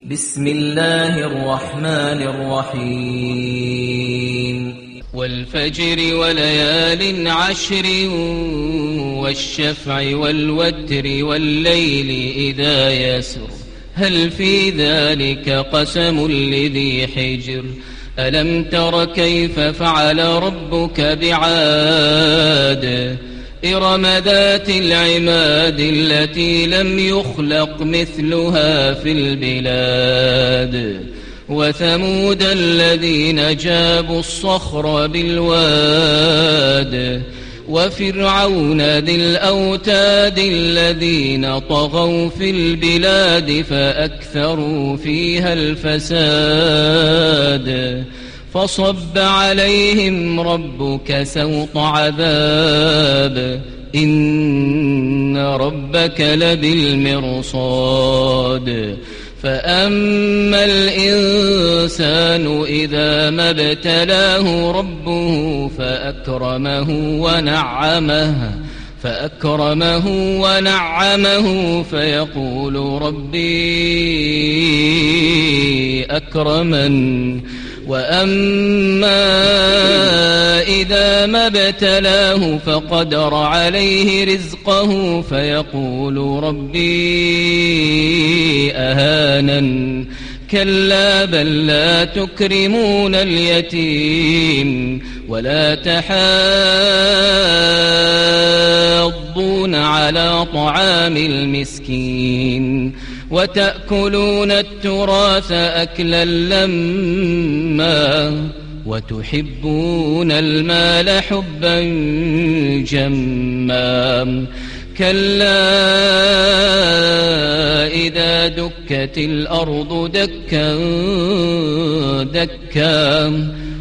بسم الله الرحمن الرحيم والفجر وليال عشر والشفع والوتر والليل إذا يسر هل في ذلك قسم لذي حجر ألم تر كيف فعل ربك بعاد إرم ذات العماد التي لم يخلق مثلها في البلاد وثمود الذين جابوا الصخر بالواد وفرعون ذي الأوتاد الذين طغوا في البلاد فأكثروا فيها الفساد فصب عليهم ربك سوط عذاب إن ربك لبالمرصاد فأما الإنسان إذا ما ابتلاه ربه فأكرمه ونعمه فيقول ربي أكرمن وأما إذا ما ابتلاه فقدر عليه رزقه فيقول ربي أهانن كلا بل لا تكرمون اليتيم ولا تحاضون على طعام المسكين وتأكلون التراث أكلا لما وتحبون المال حبا جما كلا إذا دكت الأرض دكا دكا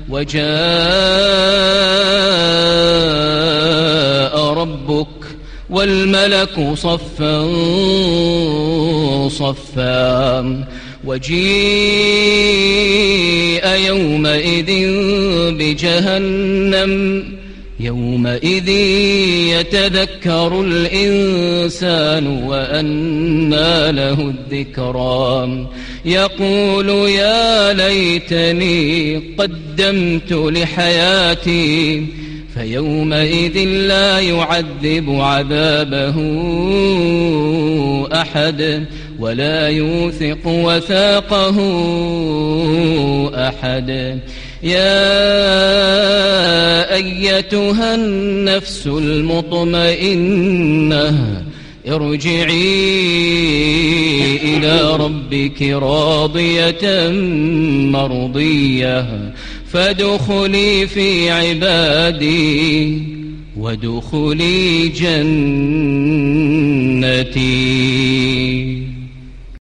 وجاء ربك والملك صفا صفا وجيء يومئذ بجهنم يومئذ يتذكر الإنسان وأنى له الذكرى يقول يا ليتني قدمت لحياتي فيومئذ لا يعذب عذابه أحد ولا يوثق وثاقه أحد يا أيتها النفس المطمئنة ارجعي إلى ربك راضية مرضية فادخلي في عبادي وادخلي جنتي.